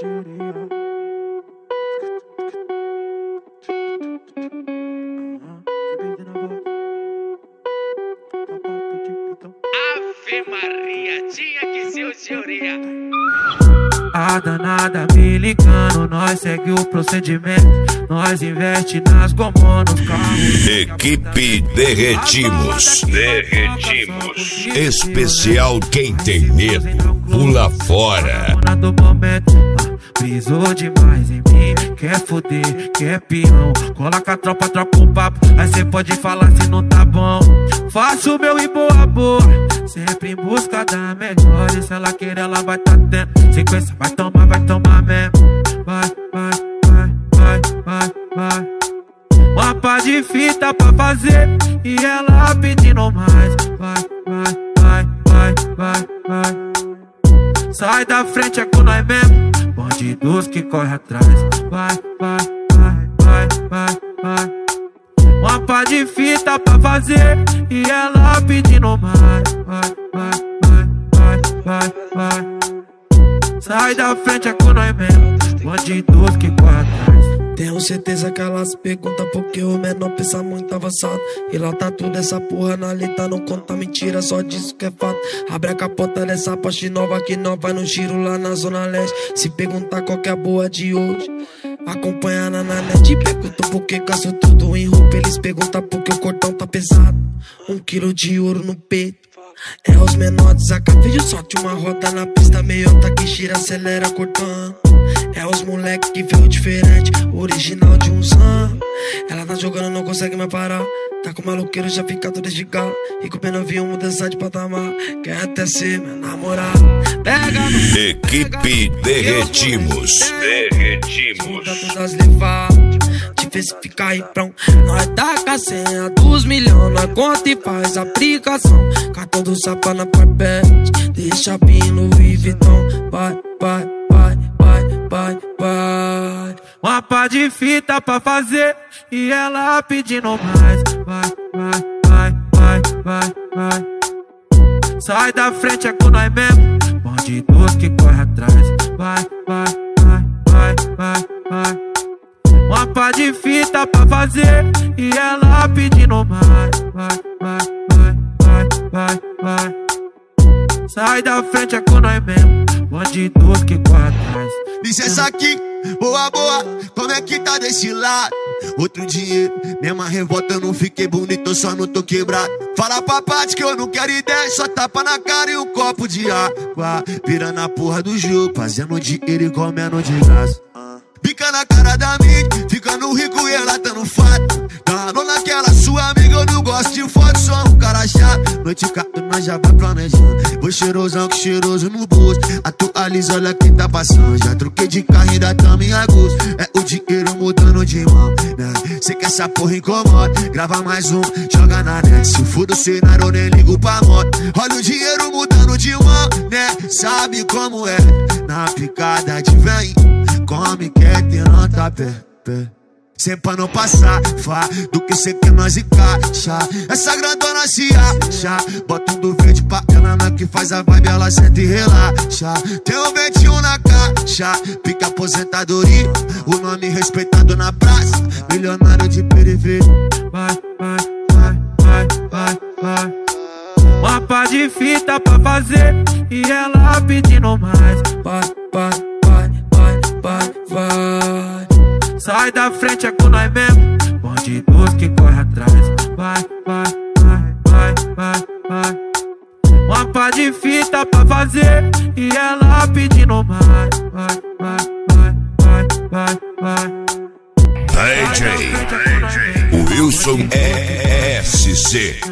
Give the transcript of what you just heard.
Ave Maria, tinha que ser o senhoria. A danada me ligando, nós segue o procedimento. Nós investe nas gomó, nos carros. Equipe Derretimos. Especial quem tem medo, pula fora. Do momento, brisou demais em mim. Quer foder, quer peão. Cola com a tropa, troca um papo. Aí cê pode falar se não tá bom. Faço o meu e boa, boa. Sempre em busca da melhor. E se ela querer, ela vai tá tendo. Sequência, vai tomar mesmo. Vai. Uma pá de fita pra fazer e ela pedindo mais. Vai. Sai da frente, é com nós mesmo. Bandidos que corre atrás. Vai. Uma pá de fita pra fazer e ela pedindo mais. Vai. Sai da frente, é com nós mesmo. Bandidos que corre atrás. Tenho certeza que elas perguntam porque o menor pensa muito avançado. E lá tá tudo essa porra na letra, não conta mentira, só disso que é fato. Abre a capota dessa Porsche nova que nós vai no giro lá na Zona Leste. Se perguntar qual que é a boa de hoje, acompanha na net. Perguntam por que gasto tudo em roupa, eles perguntam por que o cordão tá pesado. 1 quilo de ouro no peito. É os menores, acabei de sorte uma roda na pista, meiota que gira, acelera cortando. É os moleque que veio diferente, original de um sam. Ela tá jogando, não consegue mais parar. Tá com maloqueiro, já fica todo esticado. E com pena avião, mudança de patamar. Quer até ser meu namorado. Pega no... Equipe Derretimos. Todas levadas, te fez ficar em prão. Nós taca a senha dos milhões, nós conta e faz aplicação. Cartão do Sapa na Parpete, deixa pino e Vitão. Vai. Uma pá de fita pra fazer e ela pedindo mais. Vai. Sai da frente, é com nós mesmo. Bandidos que corre atrás. Vai. Uma pá de fita pra fazer e ela pedindo mais. Vai. Sai da frente, é com nós mesmo. Bandidos que corre atrás. Licença aqui, boa, como é que tá desse lado? Outro dinheiro, mesma revolta, eu não fiquei bonito, eu só não tô quebrado. Fala pra parte que eu não quero ideia, só tapa na cara e um copo de água. Virando a porra do jogo, fazendo dinheiro e comendo de graça. Bica na cara da mídia, ficando rico e ela tá no fato. Dando naquela sua amiga, eu não gosto de foto, sou um cara chato. Noite cato, nós já vai planejando. Vou cheirosão que cheiroso no bolso. Atualiza, olha quem tá passando. Já troquei de carro, ainda tamo em agosto. É o dinheiro mudando de mão, né? Cê que essa porra incomoda, grava mais um, joga na net. Se for do cenário, eu nem ligo pra moto. Olha o dinheiro mudando de mão, né? Sabe como é? Na picada de vem, come, quer ter nota pé. Sem pra não passar, fá, do que cê quer nós encaixa. Essa grandona se acha, bota um do verde pra ela, na que faz a vibe, ela senta e relaxa. Tem um 21 na caixa, pica aposentadoria, o nome respeitado na praça, milionário de periferia. Vai. Uma pá de fita pra fazer e ela pedindo mais. Vai. Sai da frente, é com nós mesmo. Bandidos que corre atrás. Vai. Uma pá de fita pra fazer e ela pedindo mais. Vai. DJ Wilson ESC.